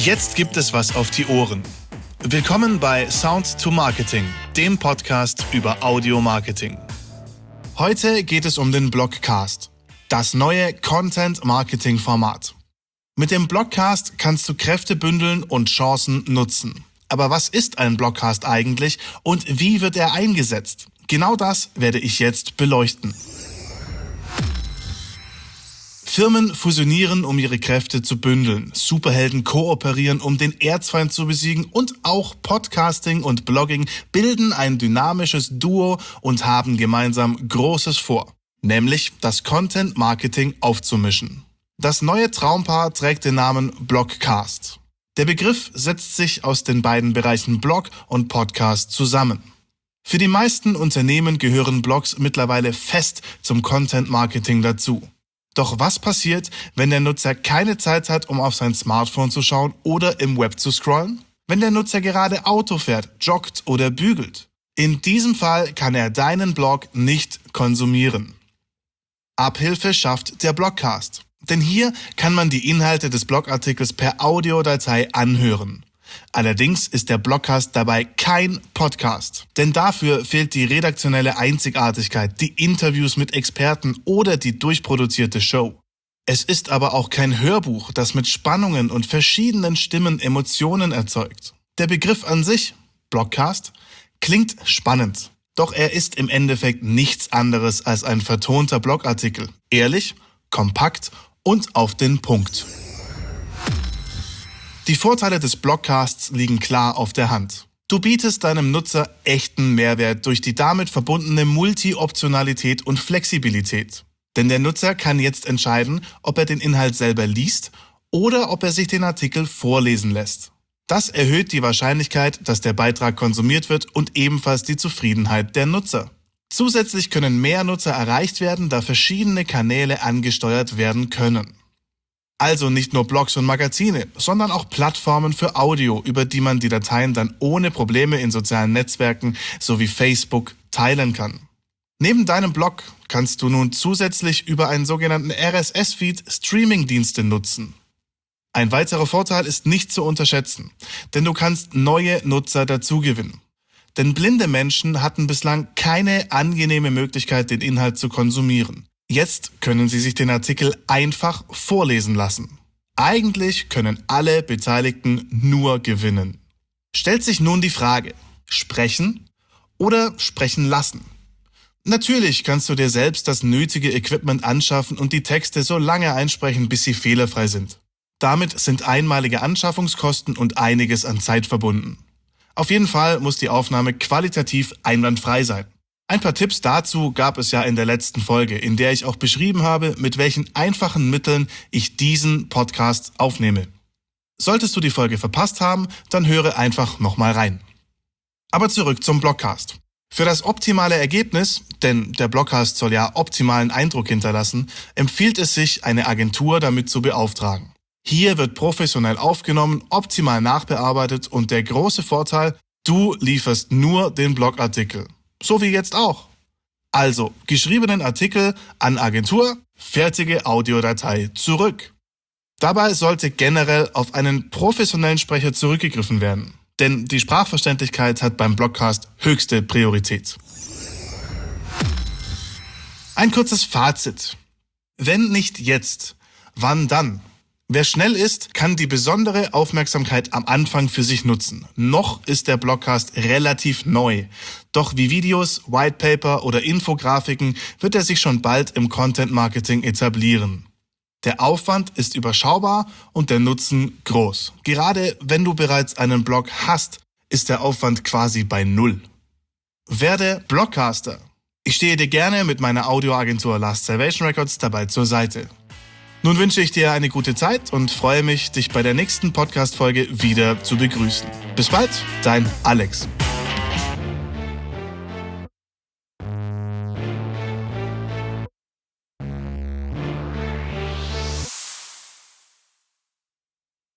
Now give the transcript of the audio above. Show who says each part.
Speaker 1: Jetzt gibt es was auf die Ohren. Willkommen bei Sound to Marketing, dem Podcast über Audio-Marketing. Heute geht es um den Blogcast, das neue Content-Marketing-Format. Mit dem Blogcast kannst du Kräfte bündeln und Chancen nutzen. Aber was ist ein Blogcast eigentlich und wie wird er eingesetzt? Genau das werde ich jetzt beleuchten. Firmen fusionieren, um ihre Kräfte zu bündeln. Superhelden kooperieren, um den Erzfeind zu besiegen. Und auch Podcasting und Blogging bilden ein dynamisches Duo und haben gemeinsam Großes vor. Nämlich das Content Marketing aufzumischen. Das neue Traumpaar trägt den Namen Blogcast. Der Begriff setzt sich aus den beiden Bereichen Blog und Podcast zusammen. Für die meisten Unternehmen gehören Blogs mittlerweile fest zum Content Marketing dazu. Doch was passiert, wenn der Nutzer keine Zeit hat, um auf sein Smartphone zu schauen oder im Web zu scrollen? Wenn der Nutzer gerade Auto fährt, joggt oder bügelt? In diesem Fall kann er deinen Blog nicht konsumieren. Abhilfe schafft der Blogcast. Denn hier kann man die Inhalte des Blogartikels per Audiodatei anhören. Allerdings ist der Blogcast dabei kein Podcast, denn dafür fehlt die redaktionelle Einzigartigkeit, die Interviews mit Experten oder die durchproduzierte Show. Es ist aber auch kein Hörbuch, das mit Spannungen und verschiedenen Stimmen Emotionen erzeugt. Der Begriff an sich, Blogcast, klingt spannend, doch er ist im Endeffekt nichts anderes als ein vertonter Blogartikel. Ehrlich, kompakt und auf den Punkt. Die Vorteile des Blogcasts liegen klar auf der Hand. Du bietest deinem Nutzer echten Mehrwert durch die damit verbundene Multi-Optionalität und Flexibilität. Denn der Nutzer kann jetzt entscheiden, ob er den Inhalt selber liest oder ob er sich den Artikel vorlesen lässt. Das erhöht die Wahrscheinlichkeit, dass der Beitrag konsumiert wird und ebenfalls die Zufriedenheit der Nutzer. Zusätzlich können mehr Nutzer erreicht werden, da verschiedene Kanäle angesteuert werden können. Also nicht nur Blogs und Magazine, sondern auch Plattformen für Audio, über die man die Dateien dann ohne Probleme in sozialen Netzwerken sowie Facebook teilen kann. Neben deinem Blog kannst du nun zusätzlich über einen sogenannten RSS-Feed Streaming-Dienste nutzen. Ein weiterer Vorteil ist nicht zu unterschätzen, denn du kannst neue Nutzer dazugewinnen. Denn blinde Menschen hatten bislang keine angenehme Möglichkeit, den Inhalt zu konsumieren. Jetzt können Sie sich den Artikel einfach vorlesen lassen. Eigentlich können alle Beteiligten nur gewinnen. Stellt sich nun die Frage, sprechen oder sprechen lassen? Natürlich kannst du dir selbst das nötige Equipment anschaffen und die Texte so lange einsprechen, bis sie fehlerfrei sind. Damit sind einmalige Anschaffungskosten und einiges an Zeit verbunden. Auf jeden Fall muss die Aufnahme qualitativ einwandfrei sein. Ein paar Tipps dazu gab es ja in der letzten Folge, in der ich auch beschrieben habe, mit welchen einfachen Mitteln ich diesen Podcast aufnehme. Solltest du die Folge verpasst haben, dann höre einfach nochmal rein. Aber zurück zum Blogcast. Für das optimale Ergebnis, denn der Blogcast soll ja optimalen Eindruck hinterlassen, empfiehlt es sich, eine Agentur damit zu beauftragen. Hier wird professionell aufgenommen, optimal nachbearbeitet und der große Vorteil, du lieferst nur den Blogartikel. So wie jetzt auch. Also, geschriebenen Artikel an Agentur, fertige Audiodatei zurück. Dabei sollte generell auf einen professionellen Sprecher zurückgegriffen werden, denn die Sprachverständlichkeit hat beim Blogcast höchste Priorität. Ein kurzes Fazit. Wenn nicht jetzt, wann dann? Wer schnell ist, kann die besondere Aufmerksamkeit am Anfang für sich nutzen. Noch ist der Blogcast relativ neu. Doch wie Videos, Whitepaper oder Infografiken wird er sich schon bald im Content Marketing etablieren. Der Aufwand ist überschaubar und der Nutzen groß. Gerade wenn du bereits einen Blog hast, ist der Aufwand quasi bei null. Werde Blogcaster. Ich stehe dir gerne mit meiner Audioagentur Last Salvation Records dabei zur Seite. Nun wünsche ich dir eine gute Zeit und freue mich, dich bei der nächsten Podcast-Folge wieder zu begrüßen. Bis bald, dein Alex.